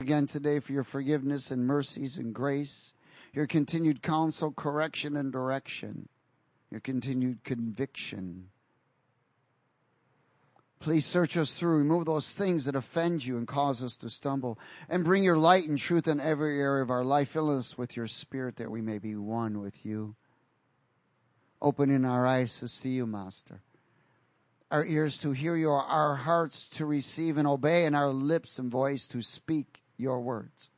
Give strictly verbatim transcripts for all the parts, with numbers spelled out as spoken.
again today for your forgiveness and mercies and grace, your continued counsel, correction, and direction, your continued conviction. Please search us through, remove those things that offend you and cause us to stumble, and bring your light and truth in every area of our life. Fill us with your Spirit that we may be one with you. Opening our eyes to see you, Master, our ears to hear you, our hearts to receive and obey, and our lips and voice to speak your words.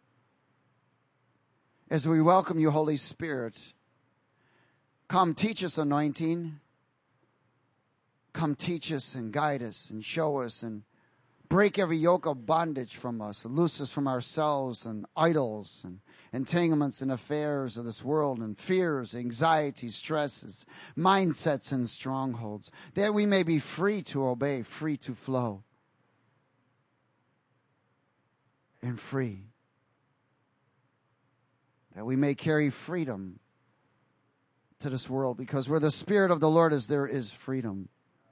As we welcome you, Holy Spirit, come teach us, anointing. Come teach us and guide us and show us and break every yoke of bondage from us, loose us from ourselves and idols and entanglements and affairs of this world and fears, anxieties, stresses, mindsets, and strongholds, that we may be free to obey, free to flow, and free, that we may carry freedom to this world, because where the Spirit of the Lord is, there is freedom.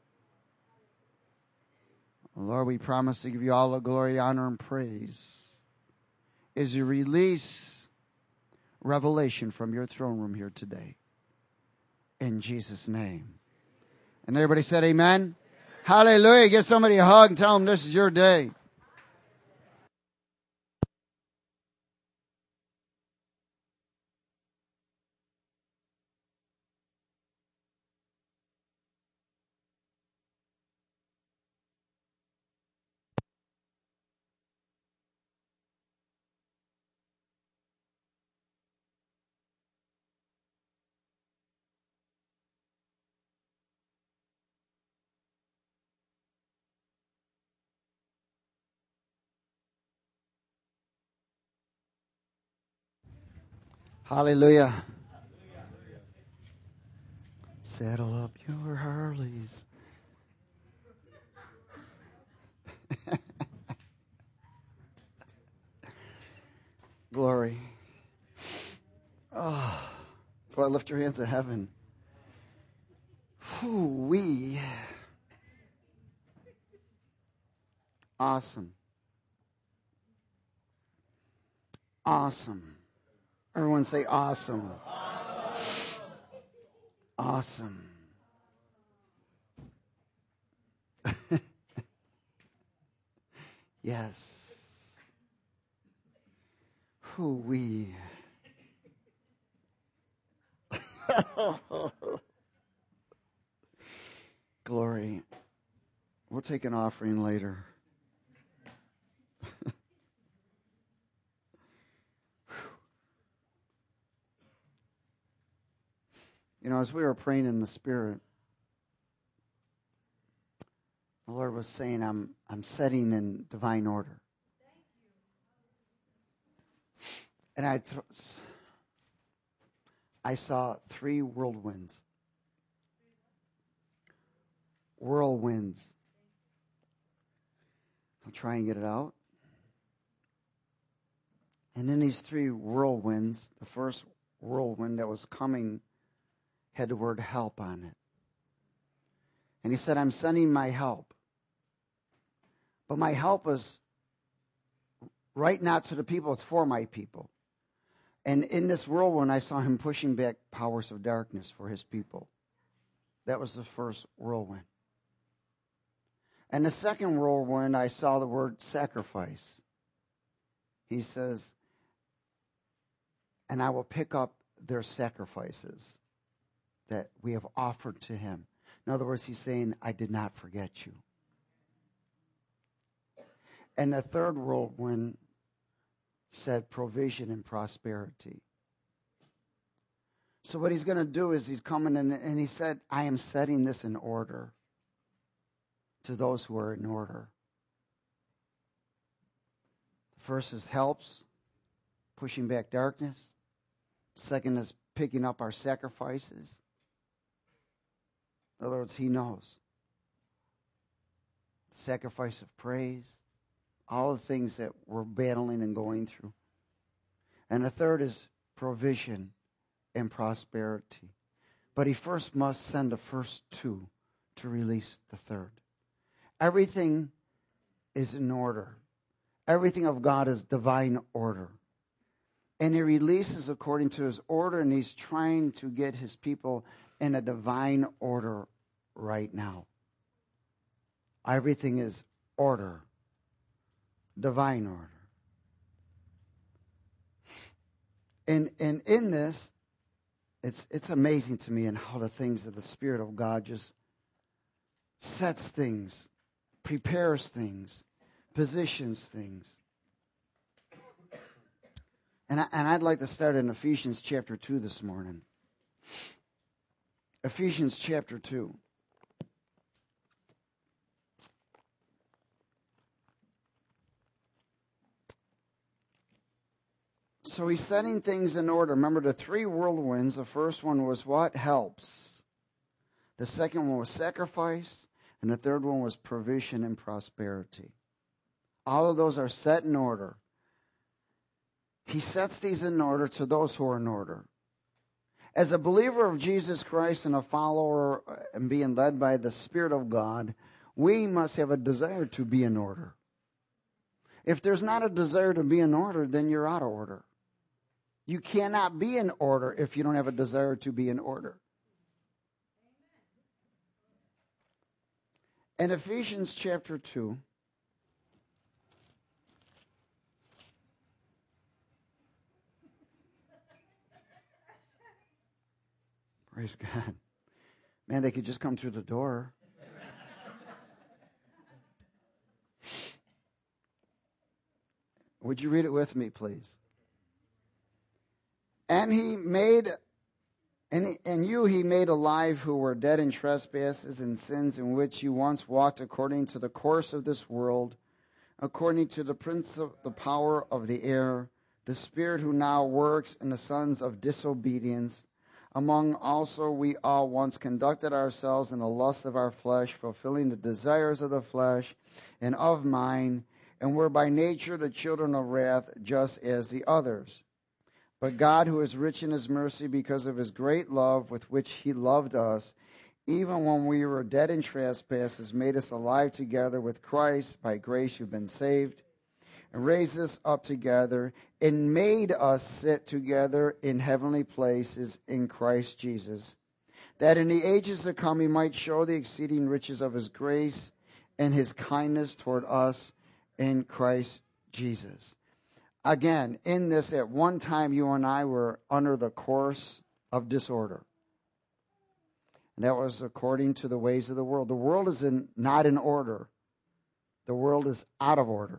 Lord, we promise to give you all the glory, honor, and praise as you release revelation from your throne room here today. In Jesus' name. And everybody said amen? Amen. Hallelujah. Give somebody a hug and tell them this is your day. Hallelujah. Settle up your Harleys. Glory. Oh, boy, lift your hands to heaven. Whoo-wee. Awesome. Awesome. Everyone say awesome. Awesome. Awesome. Yes. Hoo-wee. Glory. We'll take an offering later. You know, as we were praying in the Spirit, the Lord was saying, I'm I'm setting in divine order. And I th- I saw three whirlwinds. Whirlwinds. I'll try and get it out. And in these three whirlwinds, the first whirlwind that was coming had the word help on it. And he said, I'm sending my help. But my help is right not to the people, it's for my people. And in this whirlwind, I saw him pushing back powers of darkness for his people. That was the first whirlwind. And the second whirlwind, I saw the word sacrifice. He says, and I will pick up their sacrifices that we have offered to him. In other words, he's saying, I did not forget you. And the third whirlwind said provision and prosperity. So what he's going to do is he's coming in, and he said, I am setting this in order to those who are in order. The first is helps, pushing back darkness. Second is picking up our sacrifices. In other words, he knows. The sacrifice of praise, all the things that we're battling and going through. And the third is provision and prosperity. But he first must send the first two to release the third. Everything is in order. Everything of God is divine order. And he releases according to his order, and he's trying to get his people in a divine order right now. Everything is order, divine order. And, and in this, it's, it's amazing to me in how the things that the Spirit of God just sets things, prepares things, positions things. And, I, and I'd like to start in Ephesians chapter two this morning. Ephesians chapter two. So he's setting things in order. Remember the three whirlwinds. The first one was what? Helps. The second one was sacrifice. And the third one was provision and prosperity. All of those are set in order. He sets these in order to those who are in order. As a believer of Jesus Christ and a follower and being led by the Spirit of God, we must have a desire to be in order. If there's not a desire to be in order, then you're out of order. You cannot be in order if you don't have a desire to be in order. In Ephesians chapter two, praise God. Man, they could just come through the door. Would you read it with me, please? And he made, and, he, and you he made alive who were dead in trespasses and sins in which you once walked according to the course of this world, according to the prince of the power of the air, the spirit who now works in the sons of disobedience. Among also we all once conducted ourselves in the lusts of our flesh, fulfilling the desires of the flesh and of mind, and were by nature the children of wrath, just as the others. But God, who is rich in his mercy because of his great love with which he loved us, even when we were dead in trespasses, made us alive together with Christ. By grace you've been saved, and raised us up together, and made us sit together in heavenly places in Christ Jesus, that in the ages to come he might show the exceeding riches of his grace and his kindness toward us in Christ Jesus. Again, in this, at one time you and I were under the course of disorder. And that was according to the ways of the world. The world is in, not in order. The world is out of order.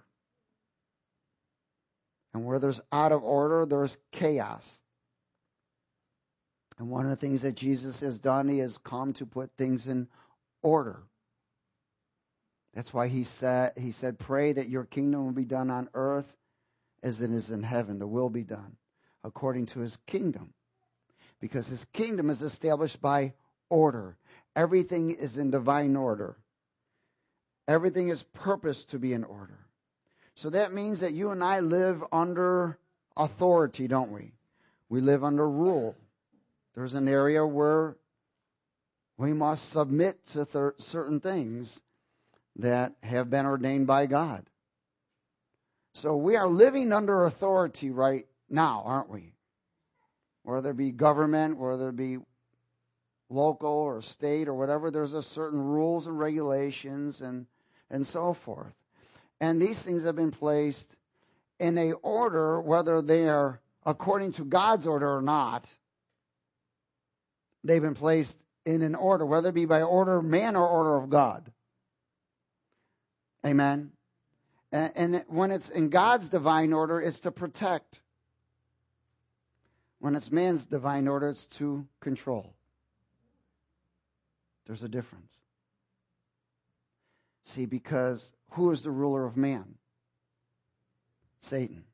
And where there's out of order, there's chaos. And one of the things that Jesus has done, he has come to put things in order. That's why he said, he said, pray that your kingdom will be done on earth as it is in heaven. The will be done according to his kingdom. Because his kingdom is established by order. Everything is in divine order. Everything is purposed to be in order. So that means that you and I live under authority, don't we? We live under rule. There's an area where we must submit to th- certain things that have been ordained by God. So we are living under authority right now, aren't we? Whether it be government, whether it be local or state or whatever, there's a certain rules and regulations and, and so forth. And these things have been placed in a order, whether they are according to God's order or not. They've been placed in an order, whether it be by order of man or order of God. Amen. And, and when it's in God's divine order, it's to protect. When it's man's divine order, it's to control. There's a difference. See, because who is the ruler of man? Satan.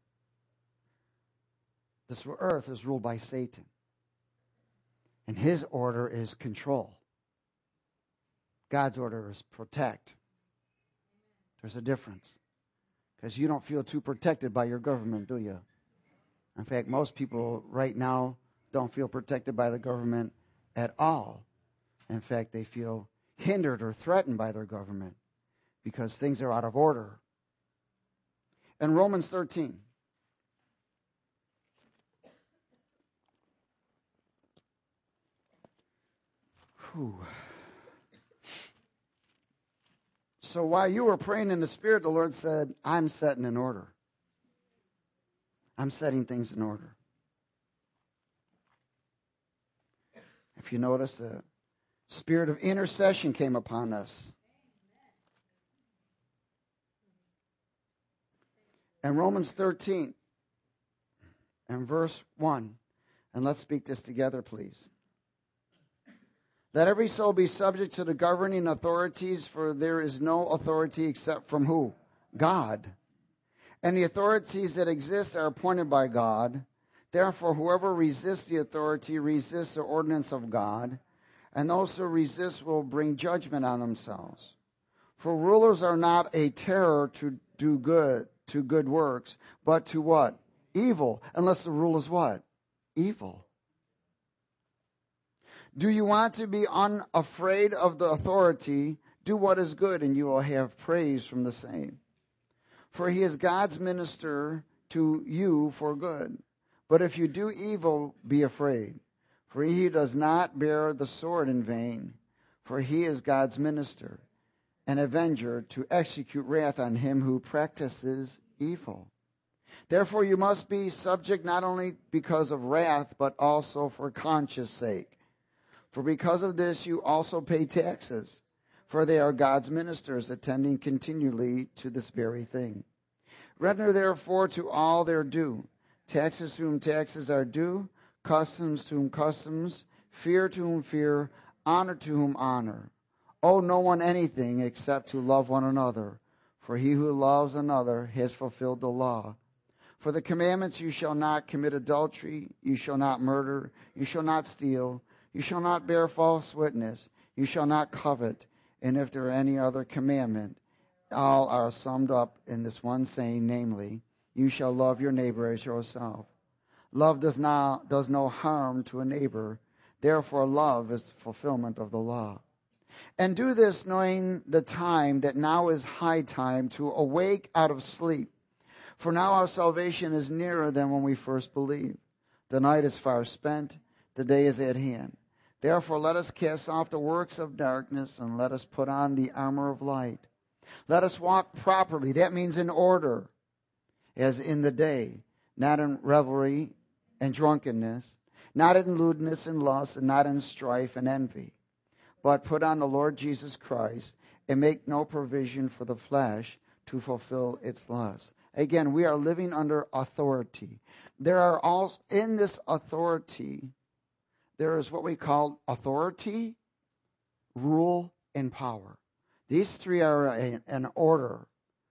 This earth is ruled by Satan. And his order is control. God's order is protect. There's a difference. Because you don't feel too protected by your government, do you? In fact, most people right now don't feel protected by the government at all. In fact, they feel hindered or threatened by their government because things are out of order. And Romans thirteen. Whew. So while you were praying in the Spirit, the Lord said, I'm setting in order. I'm setting things in order. If you notice, the spirit of intercession came upon us. And Romans thirteen and verse one. And let's speak this together, please. Let every soul be subject to the governing authorities, for there is no authority except from who? God. And the authorities that exist are appointed by God. Therefore, whoever resists the authority resists the ordinance of God, and those who resist will bring judgment on themselves. For rulers are not a terror to do good, to good works, but to what? Evil, unless the rule is what? Evil. Do you want to be unafraid of the authority? Do what is good, and you will have praise from the same. For he is God's minister to you for good. But if you do evil, be afraid. For he does not bear the sword in vain. For he is God's minister, an avenger to execute wrath on him who practices evil. Therefore you must be subject not only because of wrath, but also for conscience sake. For because of this you also pay taxes, for they are God's ministers, attending continually to this very thing. Render therefore to all their due, taxes to whom taxes are due, customs to whom customs, fear to whom fear, honor to whom honor. Owe no one anything except to love one another, for he who loves another has fulfilled the law. For the commandments, you shall not commit adultery, you shall not murder, you shall not steal, you shall not bear false witness, you shall not covet, and if there are any other commandment, all are summed up in this one saying, namely, you shall love your neighbor as yourself. Love does not does no harm to a neighbor, therefore love is the fulfillment of the law. And do this knowing the time, that now is high time to awake out of sleep. For now our salvation is nearer than when we first believed. The night is far spent, the day is at hand. Therefore let us cast off the works of darkness, and let us put on the armor of light. Let us walk properly, that means in order, as in the day, not in revelry and drunkenness, not in lewdness and lust, and not in strife and envy. But put on the Lord Jesus Christ, and make no provision for the flesh to fulfill its lusts. Again, we are living under authority. There are also, in this authority, there is what we call authority, rule, and power. These three are an order.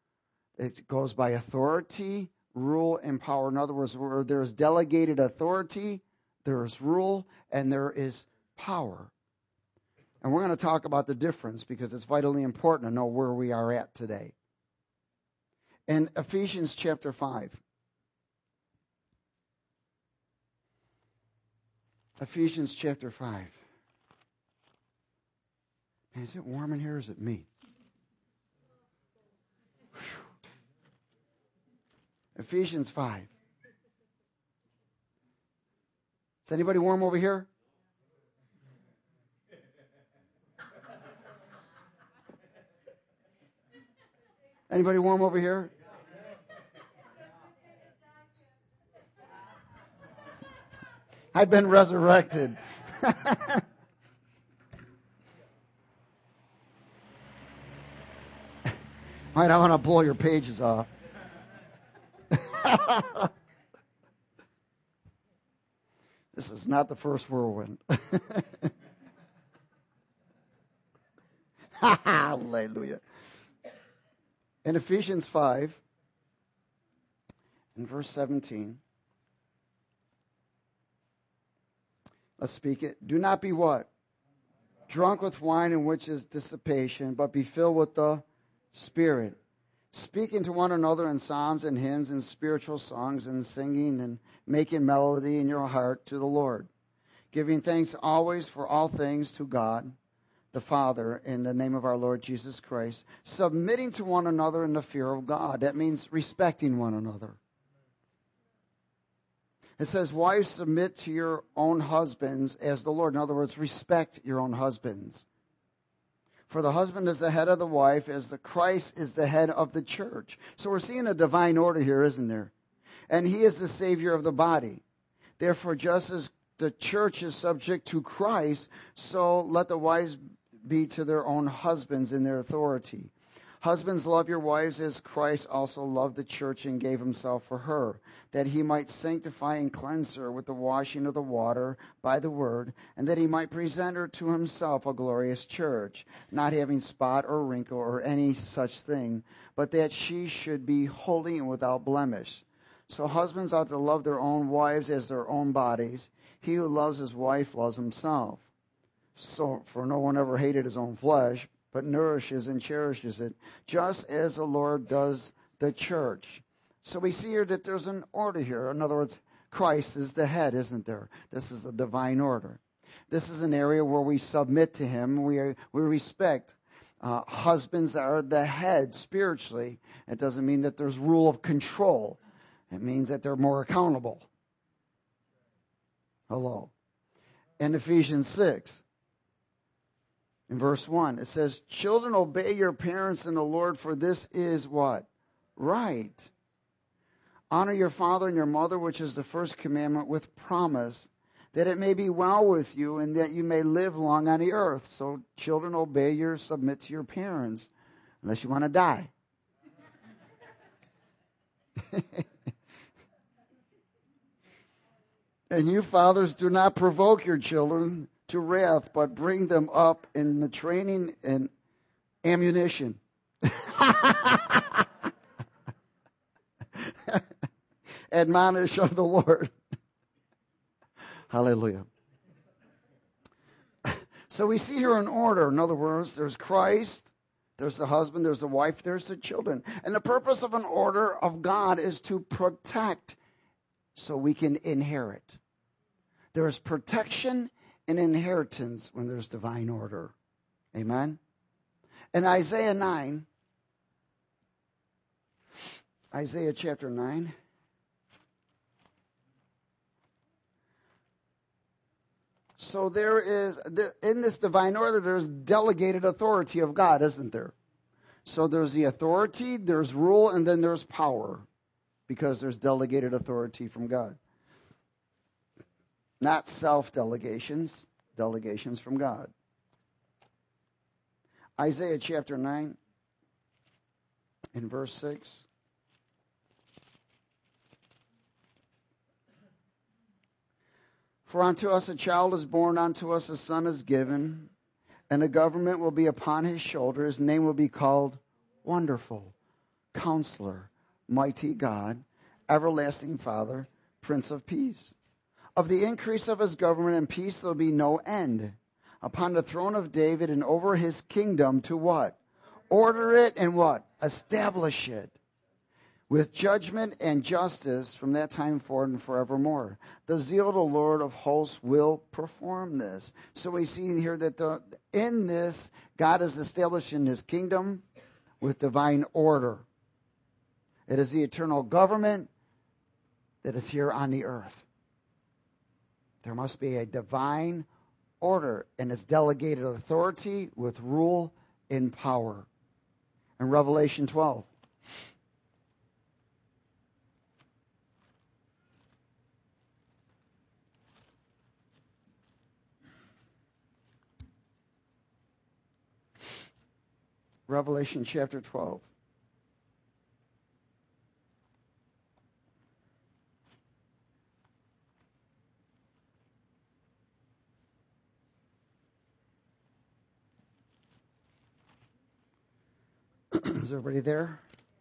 It goes by authority, rule, and power. In other words, where there is delegated authority, there is rule, and there is power. And we're going to talk about the difference because it's vitally important to know where we are at today. In Ephesians chapter five. Ephesians chapter five. Man, is it warm in here or is it me? Whew. Ephesians five. Is anybody warm over here? Anybody warm over here? I've been resurrected. All right, I want to blow your pages off. This is not the first whirlwind. Hallelujah. In Ephesians five, in verse seventeen, let's speak it. Do not be what? Drunk with wine, in which is dissipation, but be filled with the Spirit, speaking to one another in psalms and hymns and spiritual songs, and singing and making melody in your heart to the Lord, giving thanks always for all things to God, the Father in the name of our Lord Jesus Christ, submitting to one another in the fear of God. That means respecting one another. It says, wives, submit to your own husbands as the Lord. In other words, respect your own husbands. For the husband is the head of the wife, as the Christ is the head of the church. So we're seeing a divine order here, isn't there? And he is the Savior of the body. Therefore, just as the church is subject to Christ, so let the wives be to their own husbands in their authority. Husbands, love your wives as Christ also loved the church and gave himself for her, that he might sanctify and cleanse her with the washing of the water by the word, and that he might present her to himself a glorious church, not having spot or wrinkle or any such thing, but that she should be holy and without blemish. So husbands ought to love their own wives as their own bodies. He who loves his wife loves himself. So, for no one ever hated his own flesh, but nourishes and cherishes it, just as the Lord does the church. So we see here that there's an order here. In other words, Christ is the head, isn't there? This is a divine order. This is an area where we submit to him. We, are, we respect. Uh, husbands are the head spiritually. It doesn't mean that there's rule of control. It means that they're more accountable. Hello. In Ephesians six, in verse one, it says, children, obey your parents in the Lord, for this is what? Right. Honor your father and your mother, which is the first commandment, with promise, that it may be well with you and that you may live long on the earth. So children, obey your, submit to your parents, unless you want to die. And you fathers, do not provoke your children to wrath, but bring them up in the training and ammunition. Admonish of the Lord. Hallelujah. So we see here an order. In other words, there's Christ, there's the husband, there's the wife, there's the children. And the purpose of an order of God is to protect so we can inherit. There is protection and inheritance when there's divine order. Amen? In Isaiah nine, Isaiah chapter nine, so there is, in this divine order, there's delegated authority of God, isn't there? So there's the authority, there's rule, and then there's power, because there's delegated authority from God. Not self-delegations, delegations from God. Isaiah chapter nine, in verse six. For unto us a child is born, unto us a son is given, and the government will be upon his shoulder. His name will be called Wonderful, Counselor, Mighty God, Everlasting Father, Prince of Peace. Of the increase of his government and peace there will be no end. Upon the throne of David and over his kingdom to what? Order it and what? Establish it. With judgment and justice from that time forward and forevermore. The zeal of the Lord of hosts will perform this. So we see here that the, in this, God is establishing his kingdom with divine order. It is the eternal government that is here on the earth. There must be a divine order and its delegated authority with rule and power. In Revelation twelve. Revelation chapter twelve. Is everybody there?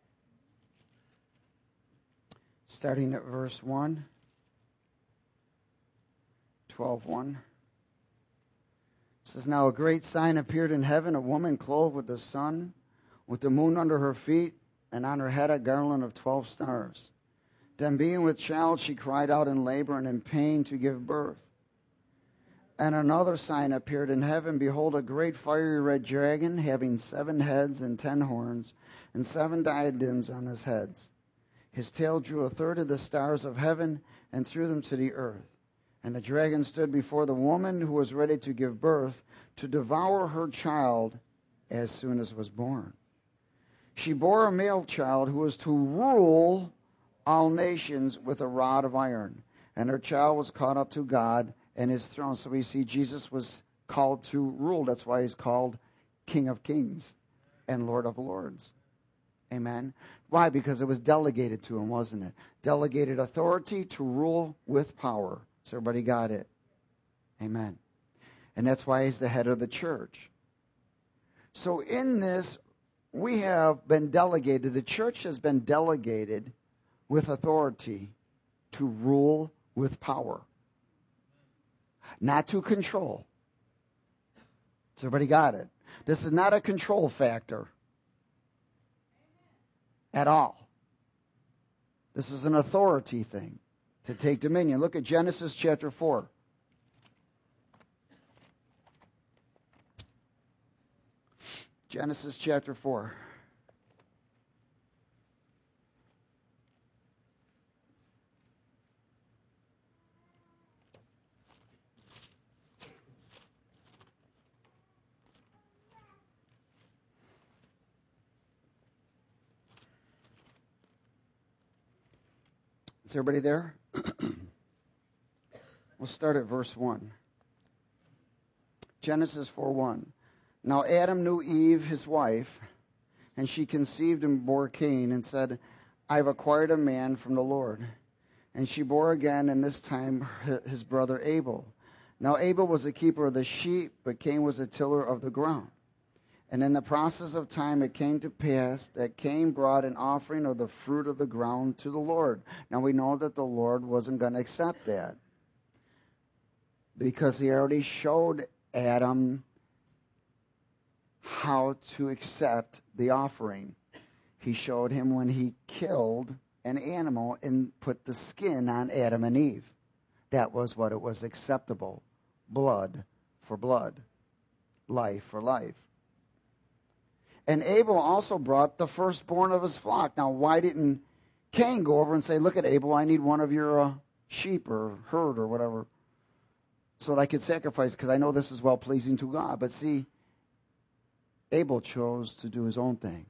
Starting at verse one. twelve one. It says, now a great sign appeared in heaven, a woman clothed with the sun, with the moon under her feet, and on her head a garland of twelve stars. Then being with child, she cried out in labor and in pain to give birth. And another sign appeared in heaven. Behold, a great fiery red dragon, having seven heads and ten horns, and seven diadems on his heads. His tail drew a third of the stars of heaven and threw them to the earth. And the dragon stood before the woman who was ready to give birth, to devour her child as soon as it was born. She bore a male child who was to rule all nations with a rod of iron. And her child was caught up to God and his throne. So we see Jesus was called to rule. That's why he's called King of Kings and Lord of Lords. Amen. Why? Because it was delegated to him, wasn't it? Delegated authority to rule with power. So everybody got it. Amen. And that's why he's the head of the church. So in this, we have been delegated, the church has been delegated with authority to rule with power. Not to control. So everybody got it. This is not a control factor at all. This is an authority thing to take dominion. Look at Genesis chapter four. Genesis chapter four. Is everybody there? We'll start at verse one. Genesis four one. Now Adam knew Eve, his wife, and she conceived and bore Cain, and said, I have acquired a man from the Lord. And she bore again, and this time his brother Abel. Now Abel was a keeper of the sheep, but Cain was a tiller of the ground. And in the process of time it came to pass that Cain brought an offering of the fruit of the ground to the Lord. Now we know that the Lord wasn't going to accept that, because he already showed Adam how to accept the offering. He showed him when he killed an animal and put the skin on Adam and Eve. That was what it was acceptable. Blood for blood. Life for life. And Abel also brought the firstborn of his flock. Now, why didn't Cain go over and say, look at Abel, I need one of your uh, sheep or herd or whatever, so that I could sacrifice, because I know this is well-pleasing to God. But see, Abel chose to do his own thing.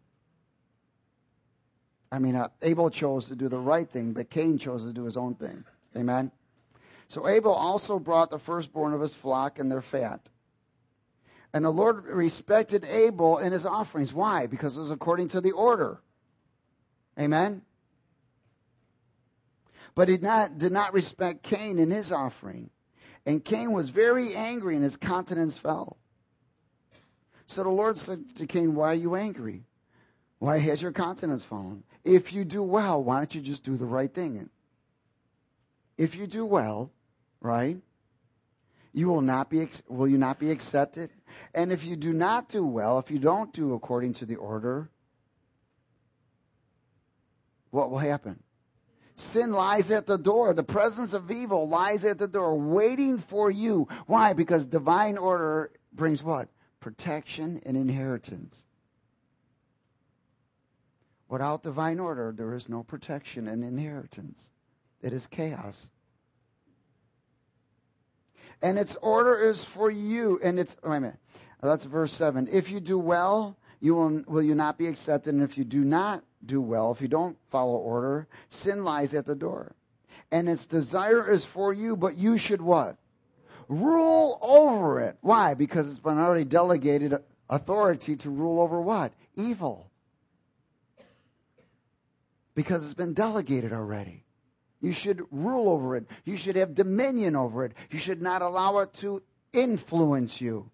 I mean, uh, Abel chose to do the right thing, but Cain chose to do his own thing. Amen? So Abel also brought the firstborn of his flock and their fat. And the Lord respected Abel in his offerings. Why? Because it was according to the order. Amen? But he not, did not respect Cain in his offering. And Cain was very angry, and his countenance fell. So the Lord said to Cain, why are you angry? Why has your countenance fallen? If you do well, why don't you just do the right thing? If you do well, right, you will not be, will you not be accepted? And if you do not do well, if you don't do according to the order, what will happen? Sin lies at the door. The presence of evil lies at the door, waiting for you. Why? Because divine order brings what? Protection and inheritance. Without divine order, there is no protection and inheritance. It is chaos. And its order is for you. And it's, wait a minute. That's verse seven. If you do well, you will, will you not be accepted? And if you do not do well, if you don't follow order, sin lies at the door. And its desire is for you, but you should what? Rule over it. Why? Because it's been already delegated authority to rule over what? Evil. Because it's been delegated already. You should rule over it. You should have dominion over it. You should not allow it to influence you.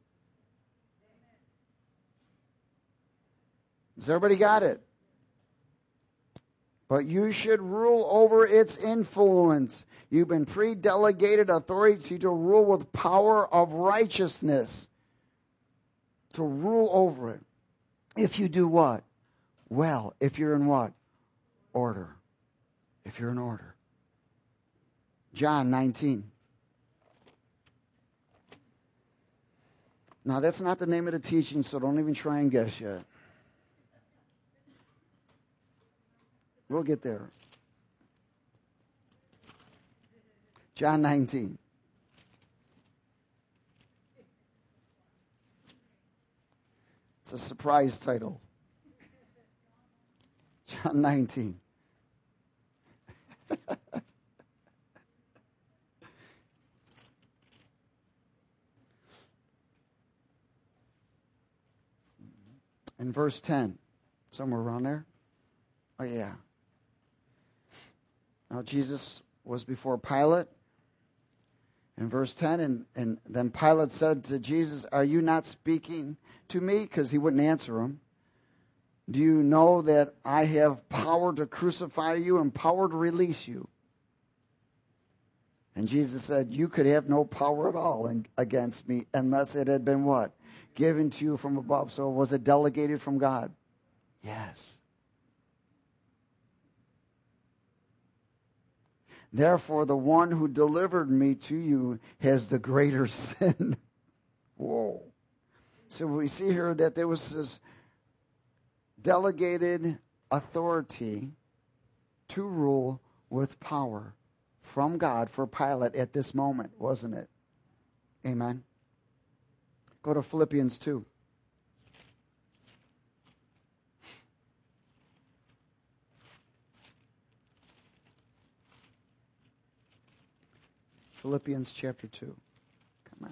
Has everybody got it? But you should rule over its influence. You've been pre-delegated authority to rule with power of righteousness. To rule over it. If you do what? Well, if you're in what? Order. If you're in order. John nineteen. Now, that's not the name of the teaching, so don't even try and guess yet. We'll get there. John nineteen. It's a surprise title. John nineteen. In verse ten, somewhere around there. Oh, yeah. Now, Jesus was before Pilate. In verse ten, and, and then Pilate said to Jesus, "Are you not speaking to me?" Because he wouldn't answer him. "Do you know that I have power to crucify you and power to release you?" And Jesus said, "You could have no power at all in, against me unless it had been" what? "Given to you from above." So was it delegated from God? Yes. "Therefore, the one who delivered me to you has the greater sin." Whoa. So we see here that there was this delegated authority to rule with power from God for Pilate at this moment, wasn't it? Amen. Go to Philippians two. Philippians chapter two. Come on.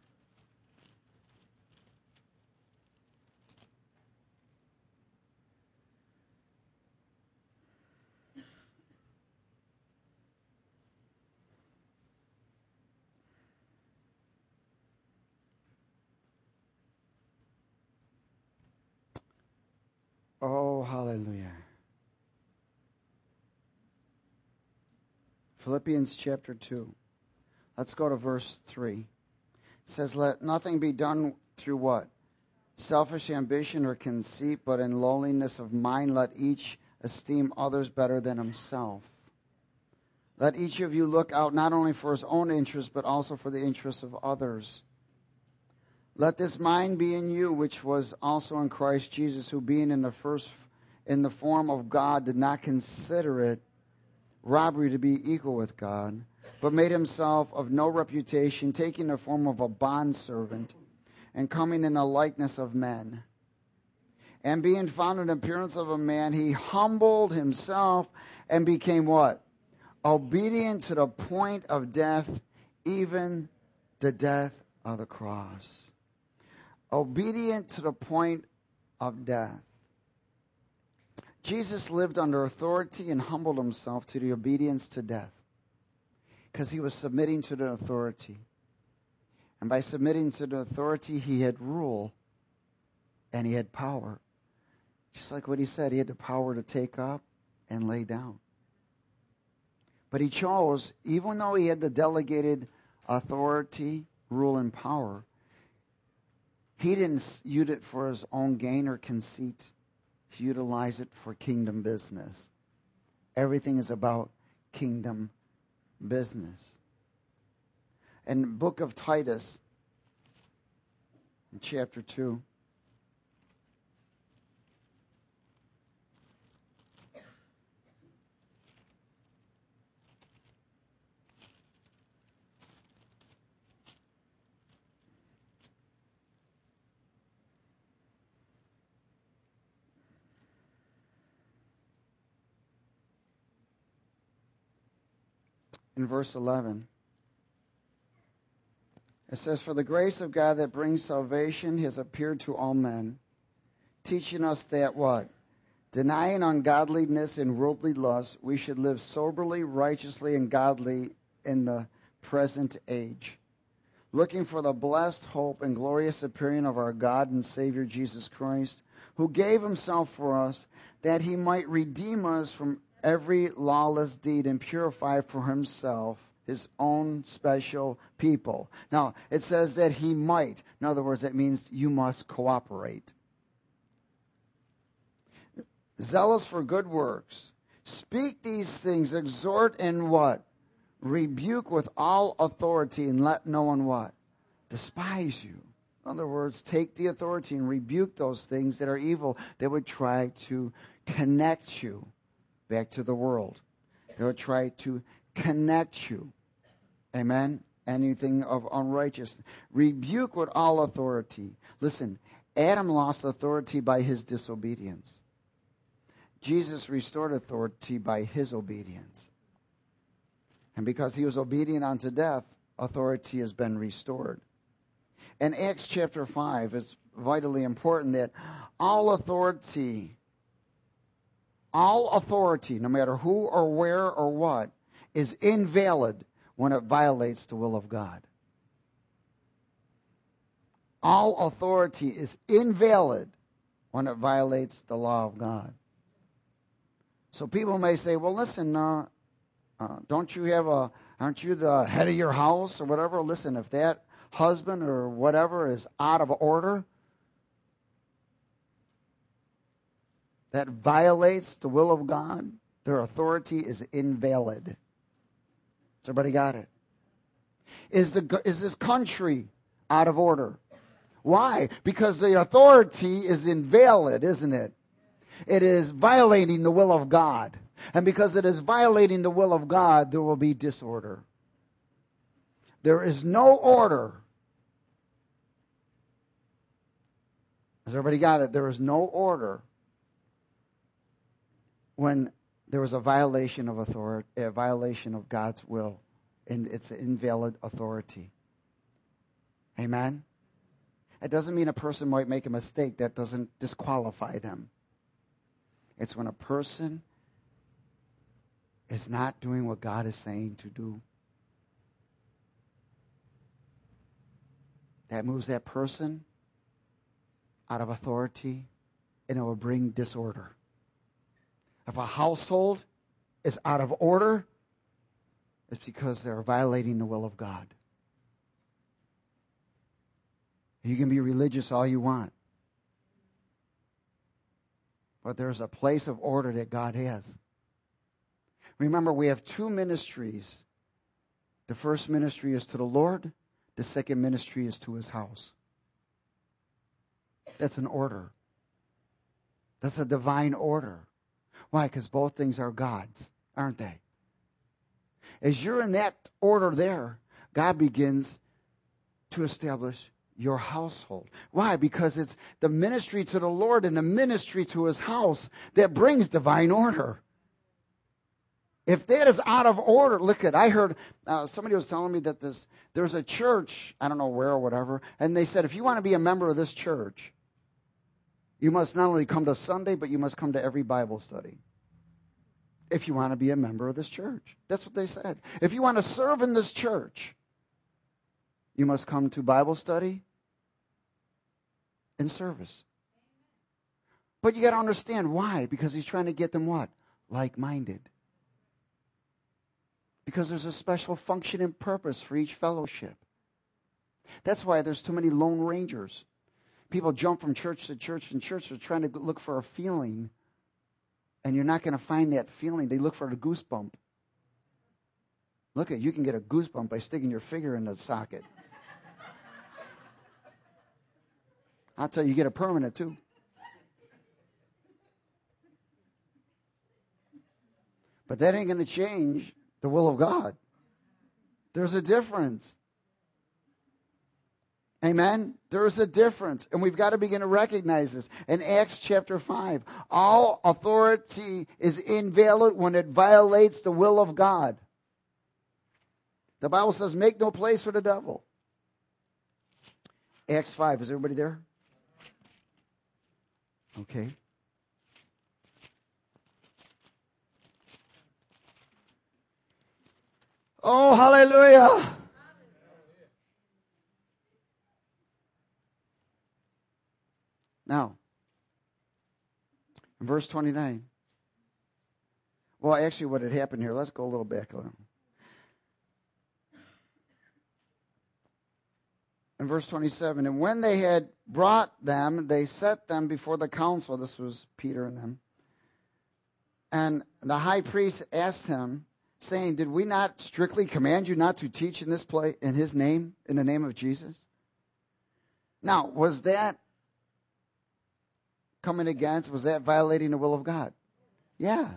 Oh, hallelujah. Philippians chapter two. Let's go to verse three. It says, "Let nothing be done through" what? "Selfish ambition or conceit, but in lowliness of mind let each esteem others better than himself. Let each of you look out not only for his own interest, but also for the interests of others. Let this mind be in you, which was also in Christ Jesus, who being in the first in the form of God did not consider it robbery to be equal with God, but made himself of no reputation, taking the form of a bondservant and coming in the likeness of men. And being found in appearance of a man, he humbled himself and became" what? "Obedient to the point of death, even the death of the cross." Obedient to the point of death. Jesus lived under authority and humbled himself to the obedience to death because he was submitting to the authority. And by submitting to the authority, he had rule and he had power. Just like what he said, he had the power to take up and lay down. But he chose, even though he had the delegated authority, rule, and power, he didn't use it for his own gain or conceit. He utilized it for kingdom business. Everything is about kingdom business. In the book of Titus, in chapter two, in verse eleven, it says, "For the grace of God that brings salvation has appeared to all men, teaching us that" what? "Denying ungodliness and worldly lust, we should live soberly, righteously, and godly in the present age, looking for the blessed hope and glorious appearing of our God and Savior Jesus Christ, who gave himself for us, that he might redeem us from every lawless deed and purify for himself his own special people." Now, it says that he might. In other words, that means you must cooperate. "Zealous for good works. Speak these things, exhort and" what? "Rebuke with all authority, and let no one" what? "Despise you." In other words, take the authority and rebuke those things that are evil that would try to connect you back to the world. They would try to connect you. Amen? Anything of unrighteousness. Rebuke with all authority. Listen, Adam lost authority by his disobedience. Jesus restored authority by his obedience. And because he was obedient unto death, authority has been restored. In Acts chapter five, it's vitally important that all authority, all authority, no matter who or where or what, is invalid when it violates the will of God. All authority is invalid when it violates the law of God. So people may say, well, listen, uh, uh, don't you have a, aren't you the head of your house or whatever? Listen, if that husband or whatever is out of order, that violates the will of God, their authority is invalid. Has everybody got it? Is the is this country out of order? Why? Because the authority is invalid, isn't it? It is violating the will of God. And because it is violating the will of God, there will be disorder. There is no order. Has everybody got it? There is no order when there was a violation of authority, a violation of God's will, and it's an invalid authority. Amen? It doesn't mean a person might make a mistake. That doesn't disqualify them. It's when a person is not doing what God is saying to do. That moves that person out of authority, and it will bring disorder. If a household is out of order, it's because they're violating the will of God. You can be religious all you want, but there's a place of order that God has. Remember, we have two ministries. The first ministry is to the Lord. The second ministry is to his house. That's an order. That's a divine order. Why? Because both things are God's, aren't they? As you're in that order there, God begins to establish your household. Why? Because it's the ministry to the Lord and the ministry to his house that brings divine order. If that is out of order, look at, I heard, uh, somebody was telling me that this, there's a church, I don't know where or whatever, and they said, if you want to be a member of this church, you must not only come to Sunday, but you must come to every Bible study. If you want to be a member of this church. That's what they said. If you want to serve in this church, you must come to Bible study and service. But you got to understand why. Because he's trying to get them what? Like-minded. Because there's a special function and purpose for each fellowship. That's why there's too many lone rangers. People jump from church to church and church. They're trying to look for a feeling. And you're not going to find that feeling. They look for a goosebump. Look at, you can get a goosebump by sticking your finger in the socket. I'll tell you, you get a permanent too. But that ain't going to change the will of God. There's a difference. Amen? There's a difference. And we've got to begin to recognize this. In Acts chapter five, all authority is invalid when it violates the will of God. The Bible says, make no place for the devil. Acts five, is everybody there? Okay. Oh, hallelujah. Now, in verse twenty-nine. Well, actually, what had happened here, let's go a little back a little. In verse twenty-seven, and when they had brought them, they set them before the council. This was Peter and them. And the high priest asked him, saying, did we not strictly command you not to teach in this place, in his name, in the name of Jesus? Now, was that coming against, was that violating the will of God? Yeah.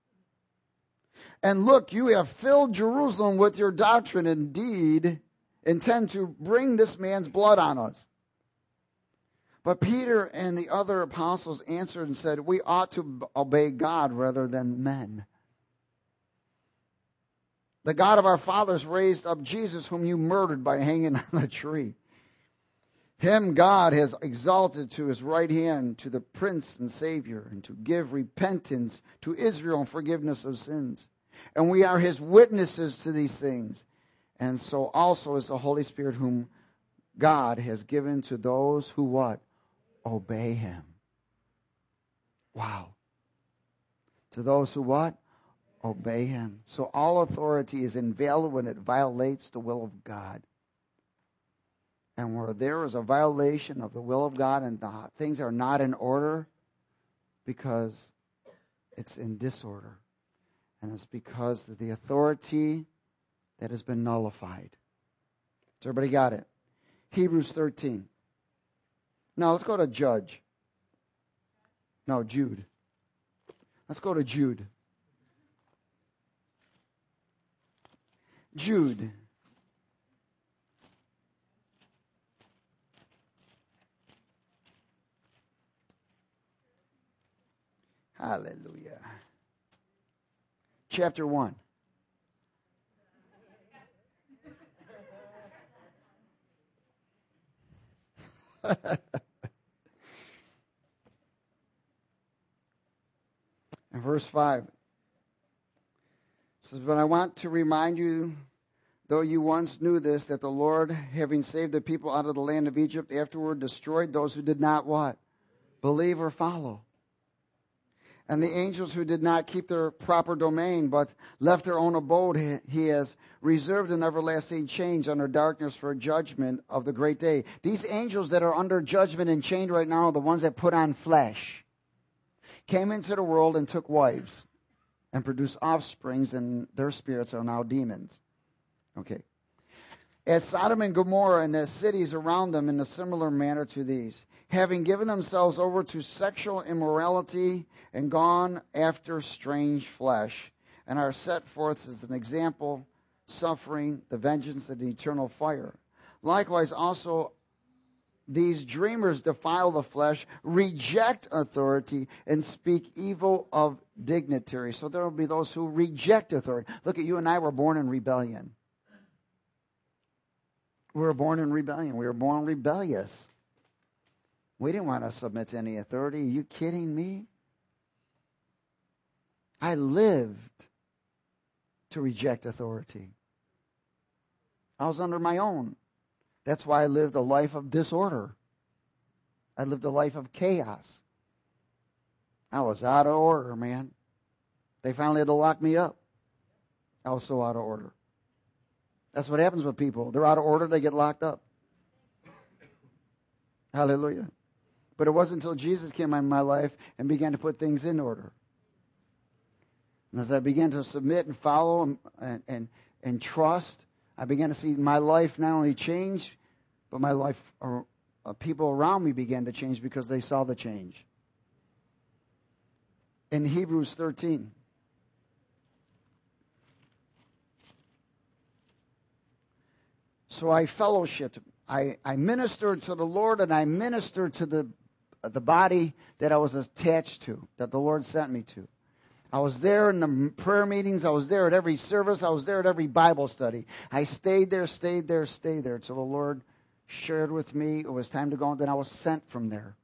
And look, you have filled Jerusalem with your doctrine. Indeed, intend to bring this man's blood on us. But Peter and the other apostles answered and said, we ought to obey God rather than men. The God of our fathers raised up Jesus, whom you murdered by hanging on a tree. Him God has exalted to his right hand, to the Prince and Savior, and to give repentance to Israel and forgiveness of sins. And we are his witnesses to these things. And so also is the Holy Spirit, whom God has given to those who what? Obey him. Wow. To those who what? Obey him. So all authority is invalid when it violates the will of God. And where there is a violation of the will of God and the things are not in order, because it's in disorder. And it's because of the authority that has been nullified. So everybody got it? Hebrews thirteen. Now let's go to Judge. No, Jude. Let's go to Jude. Jude. Hallelujah. Chapter one. And verse five. It says, but I want to remind you, though you once knew this, that the Lord, having saved the people out of the land of Egypt, afterward destroyed those who did not what? Believe or follow. And the angels who did not keep their proper domain, but left their own abode, he has reserved an everlasting change under darkness for judgment of the great day. These angels that are under judgment and chained right now are the ones that put on flesh, came into the world and took wives, and produced offsprings, and their spirits are now demons. Okay. As Sodom and Gomorrah and the cities around them in a similar manner to these, having given themselves over to sexual immorality and gone after strange flesh, and are set forth as an example, suffering the vengeance of the eternal fire. Likewise also these dreamers defile the flesh, reject authority, and speak evil of dignitaries. So there will be those who reject authority. Look at you and I were born in rebellion. We were born in rebellion. We were born rebellious. We didn't want to submit to any authority. Are you kidding me? I lived to reject authority. I was under my own. That's why I lived a life of disorder. I lived a life of chaos. I was out of order, man. They finally had to lock me up. I was so out of order. That's what happens with people. They're out of order, they get locked up. Hallelujah. But it wasn't until Jesus came in my life and began to put things in order. And as I began to submit and follow and, and, and, and trust, I began to see my life not only change, but my life, or uh, people around me began to change because they saw the change. In Hebrews thirteen. So I fellowshiped. I, I ministered to the Lord, and I ministered to the, the body that I was attached to, that the Lord sent me to. I was there in the prayer meetings. I was there at every service. I was there at every Bible study. I stayed there, stayed there, stayed there until the Lord shared with me it was time to go, and then I was sent from there.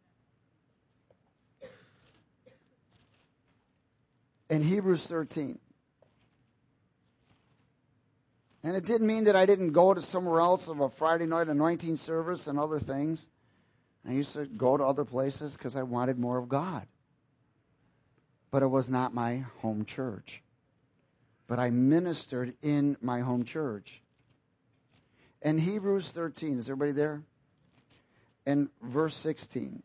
In Hebrews thirteen. And it didn't mean that I didn't go to somewhere else of a Friday night anointing service and other things. I used to go to other places because I wanted more of God. But it was not my home church. But I ministered in my home church. In Hebrews thirteen, is everybody there? In verse sixteen.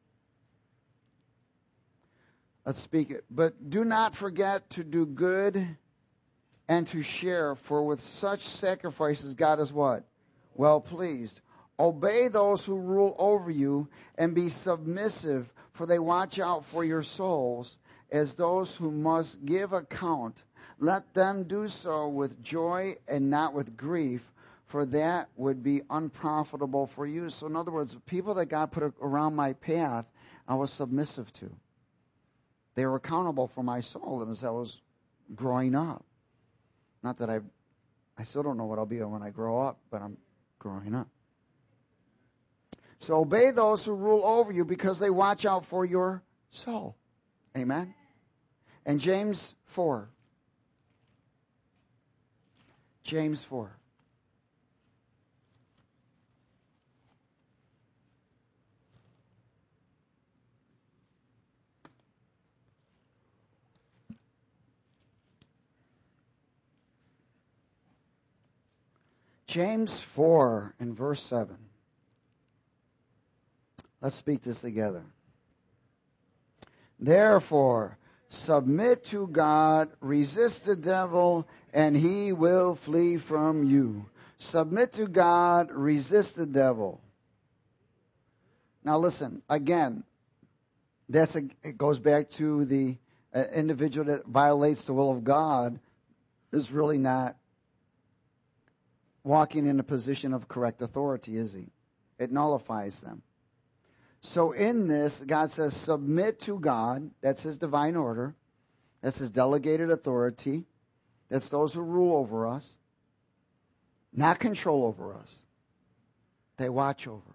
Let's speak it. But do not forget to do good and to share, for with such sacrifices God is what? Well pleased. Obey those who rule over you and be submissive, for they watch out for your souls as those who must give account. Let them do so with joy and not with grief, for that would be unprofitable for you. So in other words, the people that God put around my path, I was submissive to. They were accountable for my soul as I was growing up. Not that I, I still don't know what I'll be when I grow up, but I'm growing up. So obey those who rule over you because they watch out for your soul. Amen. And James four. James four. James four and verse seven. Let's speak this together. Therefore, submit to God, resist the devil, and he will flee from you. Submit to God, resist the devil. Now listen, again, that's a, it goes back to the uh, individual that violates the will of God is really not walking in a position of correct authority, is he? It nullifies them. So in this, God says, submit to God. That's his divine order. That's his delegated authority. That's those who rule over us. Not control over us. They watch over.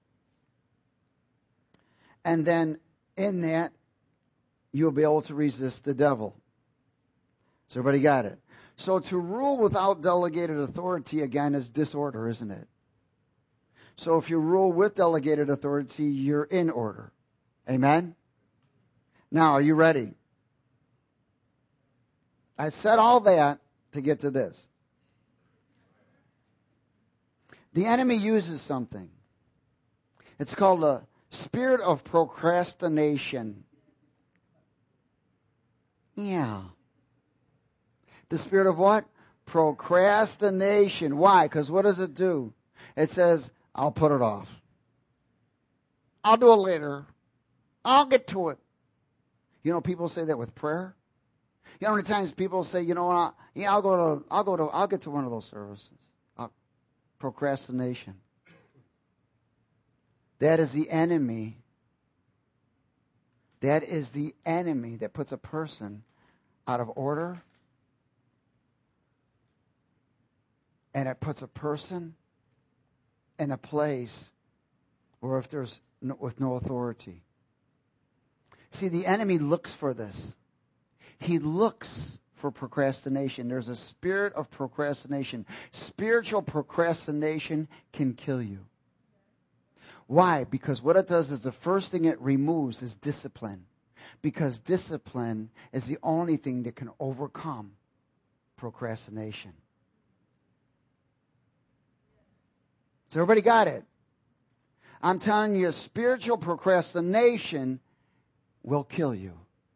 And then in that, you'll be able to resist the devil. So everybody got it? So to rule without delegated authority, again, is disorder, isn't it? So if you rule with delegated authority, you're in order. Amen? Now, are you ready? I said all that to get to this. The enemy uses something. It's called a spirit of procrastination. Yeah. The spirit of what? Procrastination. Why? Because what does it do? It says, I'll put it off. I'll do it later. I'll get to it. You know, people say that with prayer. You know how many times people say, you know what, yeah, I'll go to, I'll go to, I'll get to one of those services. Uh, procrastination. That is the enemy. That is the enemy that puts a person out of order. And it puts a person in a place where if there's no, with no authority. See, the enemy looks for this. He looks for procrastination. There's a spirit of procrastination. Spiritual procrastination can kill you. Why? Because what it does is the first thing it removes is discipline. Because discipline is the only thing that can overcome procrastination. So everybody got it? I'm telling you, spiritual procrastination will kill you.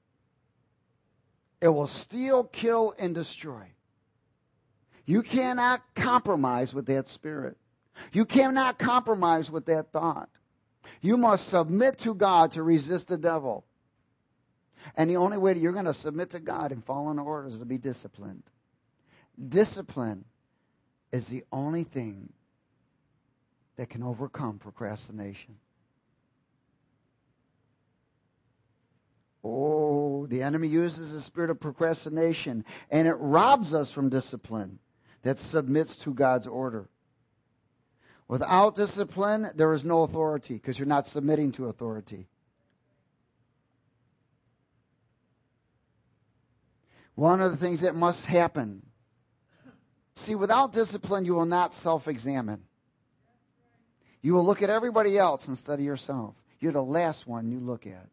It will steal, kill, and destroy. You cannot compromise with that spirit. You cannot compromise with that thought. You must submit to God to resist the devil. And the only way that you're going to submit to God and follow in order is to be disciplined. Discipline is the only thing that can overcome procrastination. Oh, the enemy uses the spirit of procrastination, and it robs us from discipline that submits to God's order. Without discipline, there is no authority because you're not submitting to authority. One of the things that must happen. See, without discipline, you will not self-examine. You will look at everybody else instead of yourself. You're the last one you look at.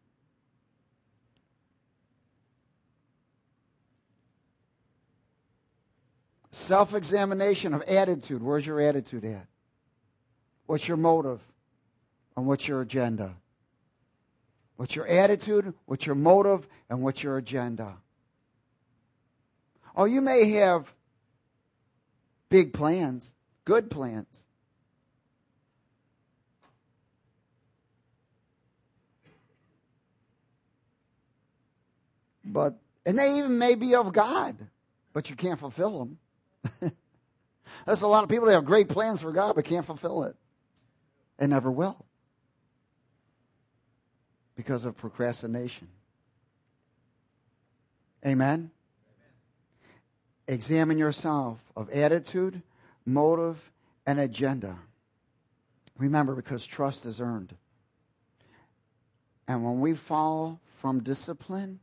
Self-examination of attitude. Where's your attitude at? What's your motive? And what's your agenda? What's your attitude? What's your motive? And what's your agenda? Oh, you may have big plans, good plans. But, and they even may be of God, but you can't fulfill them. There's a lot of people that have great plans for God, but can't fulfill it. And never will. Because of procrastination. Amen? Examine yourself of attitude, motive, and agenda. Remember, because trust is earned. And when we fall from discipline,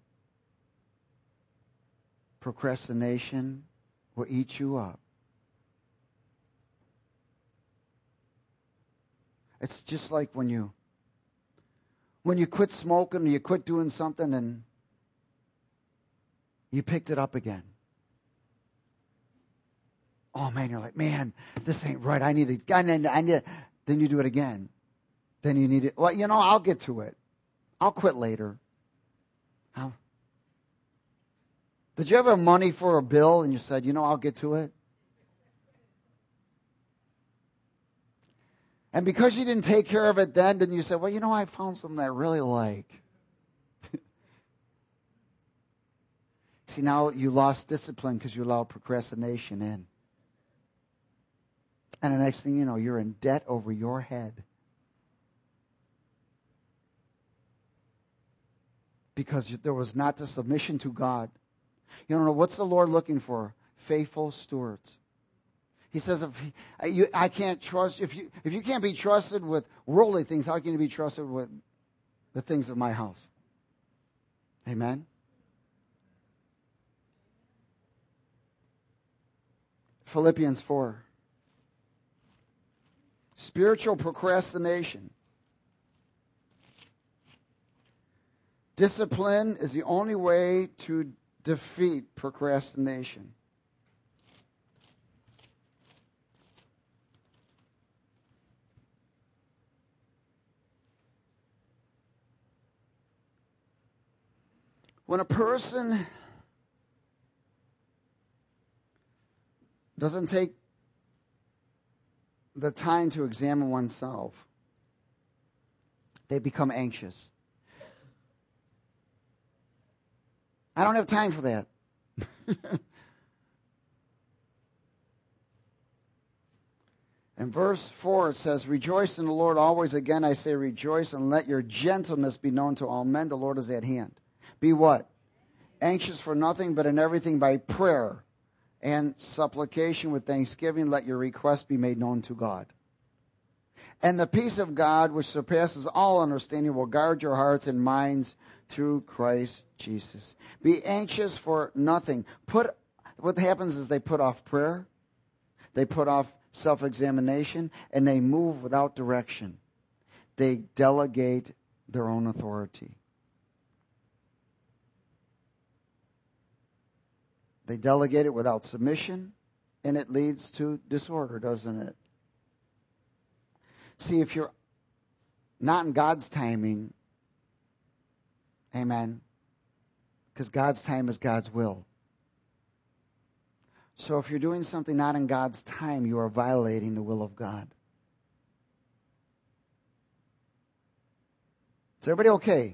procrastination will eat you up. It's just like when you when you quit smoking or you quit doing something and you picked it up again. Oh man, you're like, man, this ain't right. I need to, I need, I need. Then you do it again. Then you need it. Well, you know, I'll get to it. I'll quit later. How? Did you ever have money for a bill and you said, you know, I'll get to it? And because you didn't take care of it then, then you said, well, you know, I found something I really like. See, now you lost discipline because you allowed procrastination in. And the next thing you know, you're in debt over your head. Because there was not the submission to God. You don't know, what's the Lord looking for? Faithful stewards. He says, if he, you, I can't trust, if you, if you can't be trusted with worldly things, how can you be trusted with the things of my house? Amen? Philippians four. Spiritual procrastination. Discipline is the only way to defeat procrastination. When a person doesn't take the time to examine oneself, they become anxious. I don't have time for that. In verse four it says, rejoice in the Lord always. Again I say rejoice, and let your gentleness be known to all men. The Lord is at hand. Be what? Anxious for nothing, but in everything by prayer and supplication with thanksgiving, let your requests be made known to God. And the peace of God, which surpasses all understanding, will guard your hearts and minds through Christ Jesus. Be anxious for nothing. Put what happens is they put off prayer, they put off self-examination, and they move without direction. They delegate their own authority. They delegate it without submission, and it leads to disorder, doesn't it? See, if you're not in God's timing, amen, because God's time is God's will. So if you're doing something not in God's time, you are violating the will of God. Is everybody okay?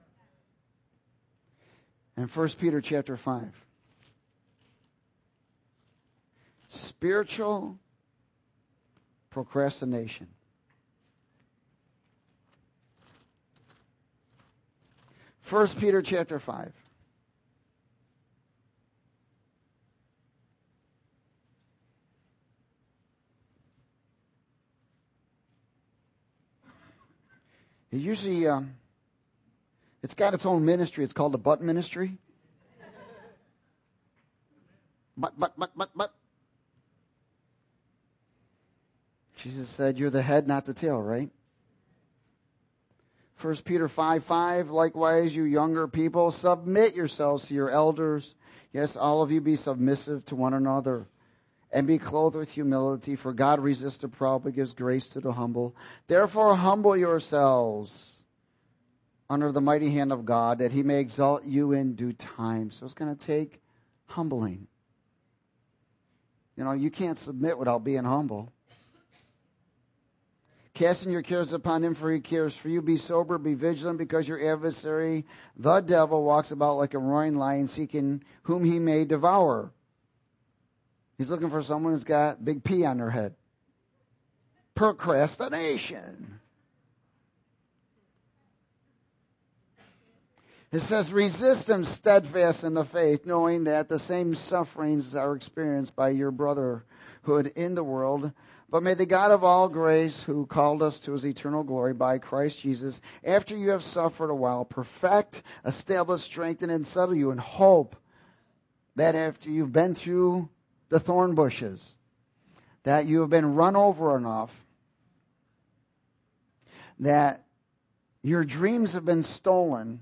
In First Peter chapter five. Spiritual procrastination. First Peter chapter five. It usually, um, it's got its own ministry. It's called the butt ministry. But, but, but, but, but. Jesus said, you're the head, not the tail, right? First Peter five five, likewise, you younger people, submit yourselves to your elders. Yes, all of you be submissive to one another, and be clothed with humility, for God resists the proud, but gives grace to the humble. Therefore, humble yourselves under the mighty hand of God, that he may exalt you in due time. So it's going to take humbling. You know, you can't submit without being humble. Casting your cares upon him, for he cares for you. Be sober, be vigilant, because your adversary, the devil, walks about like a roaring lion, seeking whom he may devour. He's looking for someone who's got big P on their head. Procrastination. It says, resist them steadfast in the faith, knowing that the same sufferings are experienced by your brotherhood in the world. But may the God of all grace, who called us to his eternal glory by Christ Jesus, after you have suffered a while, perfect, establish, strengthen, and settle you in hope that after you've been through the thorn bushes, that you have been run over enough, that your dreams have been stolen,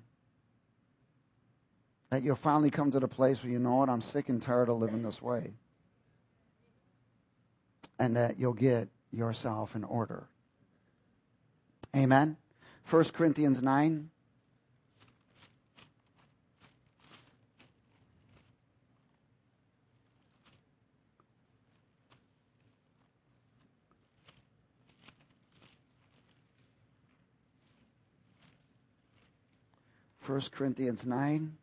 that you'll finally come to the place where you know what, I'm sick and tired of living this way. And that you'll get yourself in order. Amen. First Corinthians nine. First Corinthians nine.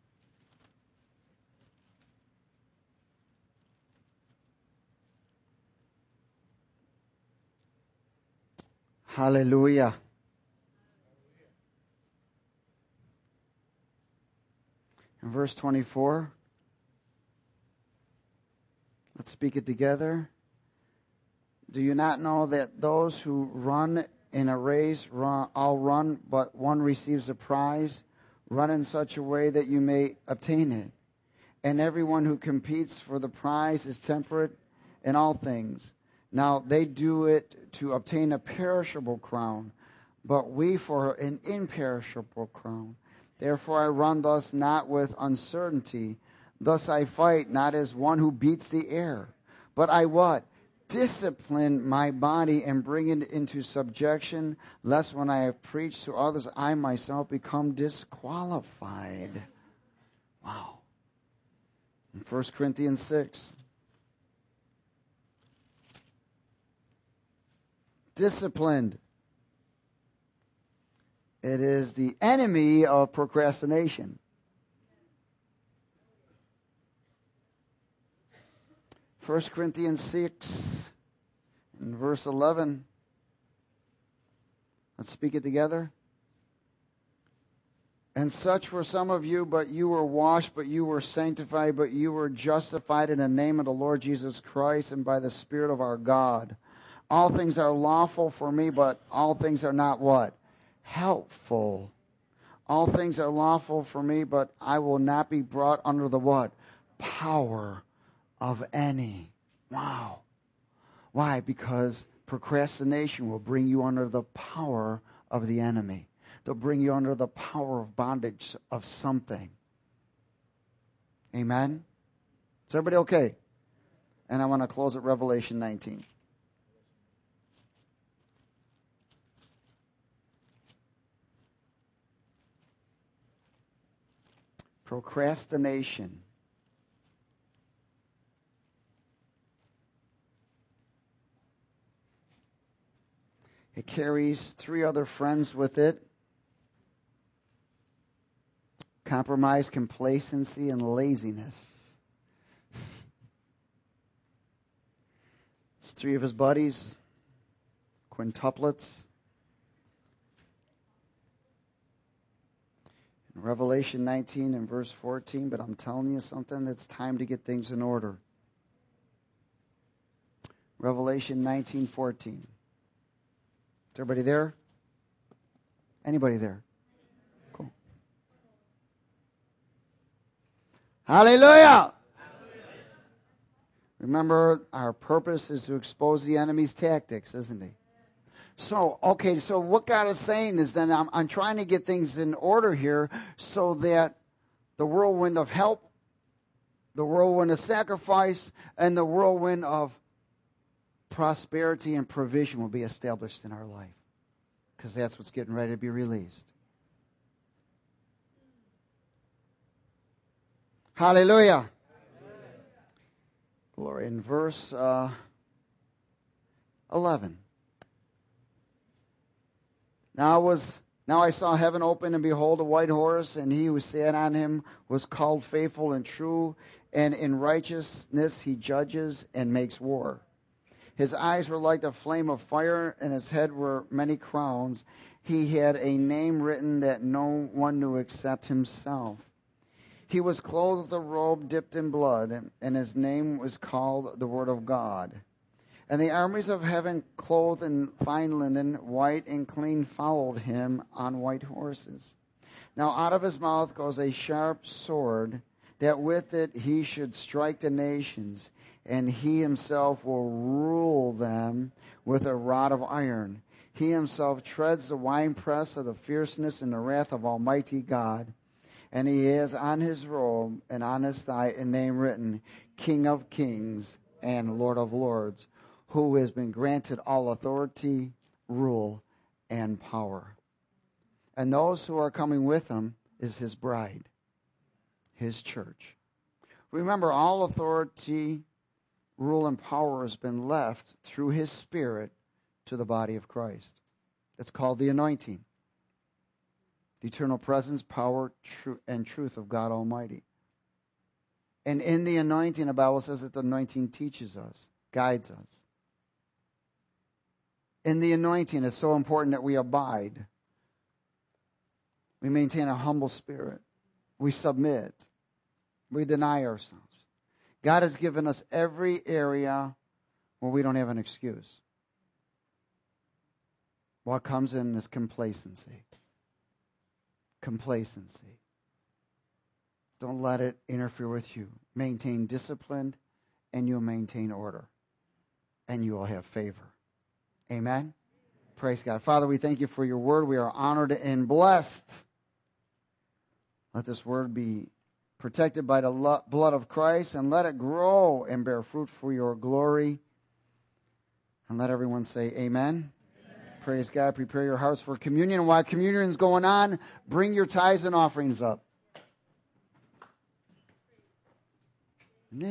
Hallelujah. In verse twenty-four, let's speak it together. Do you not know that those who run in a race run, all run, but one receives a prize? Run in such a way that you may obtain it. And everyone who competes for the prize is temperate in all things. Now they do it to obtain a perishable crown, but we for an imperishable crown. Therefore I run thus not with uncertainty. Thus I fight not as one who beats the air, but I what? Discipline my body and bring it into subjection, lest when I have preached to others, I myself become disqualified. Wow. In First Corinthians six. Disciplined. It is the enemy of procrastination. First Corinthians six, in verse eleven. Let's speak it together. And such were some of you, but you were washed, but you were sanctified, but you were justified in the name of the Lord Jesus Christ and by the Spirit of our God. All things are lawful for me, but all things are not what? Helpful. All things are lawful for me, but I will not be brought under the what? Power of any. Wow. Why? Because procrastination will bring you under the power of the enemy. They'll bring you under the power of bondage of something. Amen? Is everybody okay? And I want to close at Revelation nineteen. Procrastination. It carries three other friends with it. Compromise, complacency, and laziness. It's three of his buddies, quintuplets. In Revelation nineteen and verse fourteen, but I'm telling you something, it's time to get things in order. Revelation nineteen fourteen. Is everybody there? Anybody there? Cool. Hallelujah! Remember, our purpose is to expose the enemy's tactics, isn't he? So, okay, so what God is saying is then I'm, I'm trying to get things in order here so that the whirlwind of help, the whirlwind of sacrifice, and the whirlwind of prosperity and provision will be established in our life. Because that's what's getting ready to be released. Hallelujah. Glory. In verse uh, eleven. Now I was now I saw heaven open, and behold, a white horse, and he who sat on him was called Faithful and True, and in righteousness he judges and makes war. His eyes were like the flame of fire, and his head were many crowns. He had a name written that no one knew except himself. He was clothed with a robe dipped in blood, and his name was called the Word of God. And the armies of heaven, clothed in fine linen, white and clean, followed him on white horses. Now out of his mouth goes a sharp sword, that with it he should strike the nations, and he himself will rule them with a rod of iron. He himself treads the winepress of the fierceness and the wrath of Almighty God. And he has on his robe and on his thigh a name written, King of Kings and Lord of Lords, who has been granted all authority, rule, and power. And those who are coming with him is his bride, his church. Remember, all authority, rule, and power has been left through his Spirit to the body of Christ. It's called the anointing. The eternal presence, power, tru- and truth of God Almighty. And in the anointing, the Bible says that the anointing teaches us, guides us. In the anointing, it's so important that we abide. We maintain a humble spirit. We submit. We deny ourselves. God has given us every area where we don't have an excuse. What comes in is complacency. Complacency. Don't let it interfere with you. Maintain discipline, and you'll maintain order. And you will have favor. Amen? Praise God. Father, we thank you for your word. We are honored and blessed. Let this word be protected by the lo- blood of Christ, and let it grow and bear fruit for your glory. And let everyone say amen. Amen. Praise God. Prepare your hearts for communion. While communion is going on, bring your tithes and offerings up.